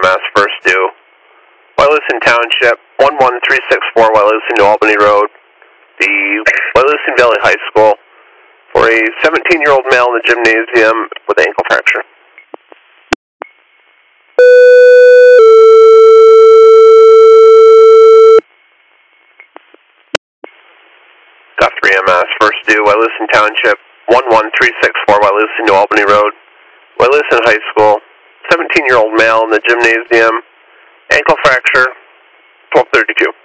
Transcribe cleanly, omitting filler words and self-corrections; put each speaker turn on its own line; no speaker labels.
EMS first due. Wyalusing Township, 11364 Wyalusing to Albany Road, the Wyalusing Valley High School, for a 17-year-old male in the gymnasium with ankle fracture. Got 3 EMS first due, Wyalusing Township, 11364 Wyalusing to Albany Road, Wyalusing High School, 17-year-old male in the gymnasium, ankle fracture, 1232.